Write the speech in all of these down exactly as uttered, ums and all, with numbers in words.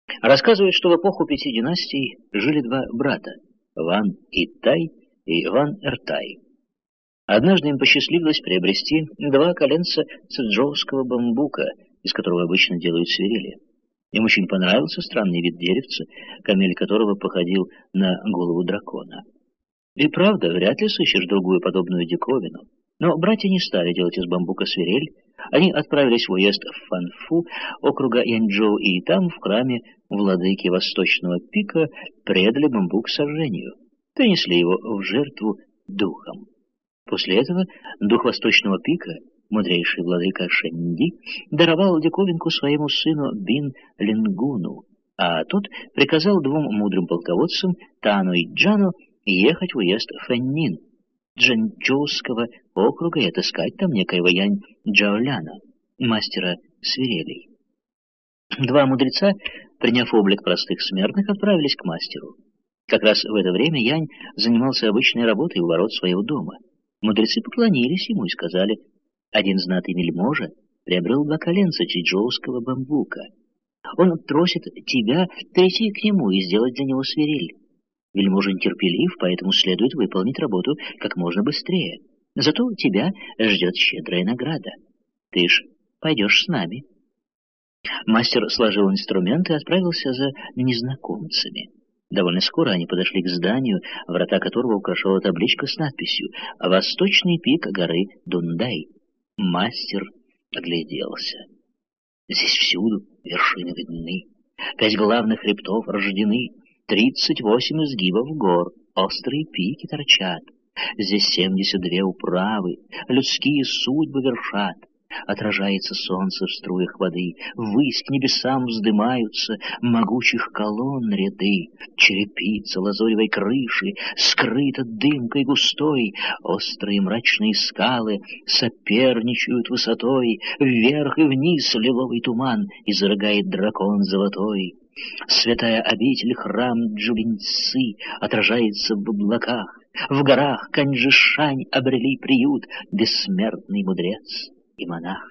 Рассказывают, что в эпоху пяти династий жили два брата – Ван Итай и Ван Эртай. Однажды им посчастливилось приобрести два коленца цзджоуского бамбука, из которого обычно делают свирели. Им очень понравился странный вид деревца, камель которого походил на голову дракона. И правда, вряд ли сыщешь другую подобную диковину. Но братья не стали делать из бамбука свирель. Они отправились в уезд Фанфу, округа Янчжоу, и там, в храме владыки Восточного пика, предали бамбук сожжению, принесли его в жертву духам. После этого дух Восточного пика, мудрейший владыка Шэньди, даровал диковинку своему сыну Бин Лингуну, а тот приказал двум мудрым полководцам Тану и Джану ехать в уезд Фэннин Джэнчжоуского округа и отыскать там некоего Янь Джаоляна, мастера свирелей. Два мудреца, приняв облик простых смертных, отправились к мастеру. Как раз в это время Янь занимался обычной работой у ворот своего дома. Мудрецы поклонились ему и сказали: «Один знатный вельможа приобрел два коленца цзджоуского бамбука. Он просит тебя прийти к нему и сделать для него свирель. Вельможа нетерпелив, поэтому следует выполнить работу как можно быстрее. Зато тебя ждет щедрая награда. Ты ж пойдешь с нами». Мастер сложил инструменты и отправился за незнакомцами. Довольно скоро они подошли к зданию, врата которого украшала табличка с надписью «Восточный пик горы Дундай». Мастер огляделся. Здесь всюду вершины видны, пять главных хребтов рождены, тридцать восемь изгибов гор, острые пики торчат. Здесь семьдесят две управы, людские судьбы вершат. Отражается солнце в струях воды, ввысь к небесам вздымаются могучих колонн ряды. Черепица лазоревой крыши скрыта дымкой густой, острые мрачные скалы соперничают высотой, вверх и вниз лиловый туман изрыгает дракон золотой. Святая обитель храм Джулиньцы отражается в облаках, в горах Каньжишань обрели приют бессмертный мудрец и монах.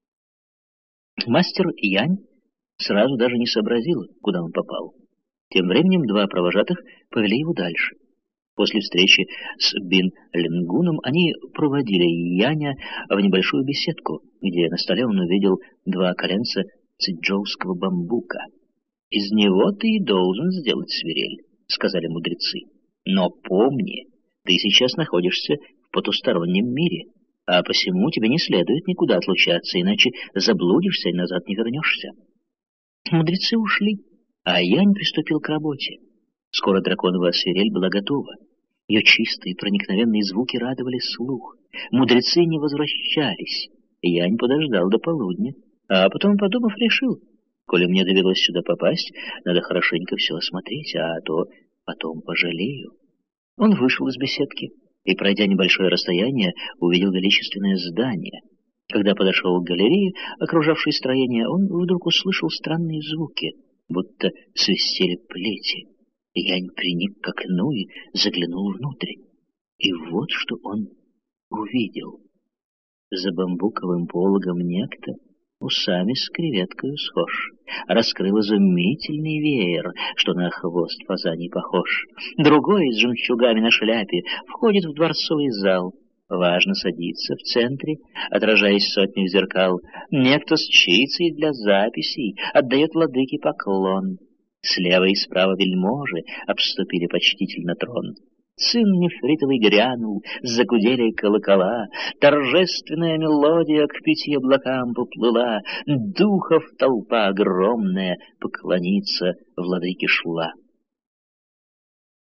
Мастер Янь сразу даже не сообразил, куда он попал. Тем временем два провожатых повели его дальше. После встречи с Бин Лингуном они проводили Яня в небольшую беседку, где на столе он увидел два коленца цзджоуского бамбука. «Из него ты и должен сделать свирель», — сказали мудрецы. «Но помни, ты сейчас находишься в потустороннем мире, а посему тебе не следует никуда отлучаться, иначе заблудишься и назад не вернешься». Мудрецы ушли, а Янь приступил к работе. Скоро драконова свирель была готова. Ее чистые проникновенные звуки радовали слух. Мудрецы не возвращались. Янь подождал до полудня, а потом, подумав, решил: коли мне довелось сюда попасть, надо хорошенько все осмотреть, а то потом пожалею. Он вышел из беседки и, пройдя небольшое расстояние, увидел величественное здание. Когда подошел к галерее, окружавшей строение, он вдруг услышал странные звуки, будто свистели плети. Янь приник к окну и заглянул внутрь. И вот что он увидел. За бамбуковым пологом некто, усами с креветкою схож, раскрыл изумительный веер, что на хвост фазаний похож. Другой с жемчугами на шляпе входит в дворцовый зал. Важно садится в центре, отражаясь сотней зеркал. Некто с чицей для записей отдает владыке поклон. Слева и справа вельможи обступили почтительно трон. Цин нефритовый грянул, загудели колокола, торжественная мелодия к пяти облакам поплыла, духов толпа огромная поклониться владыке шла.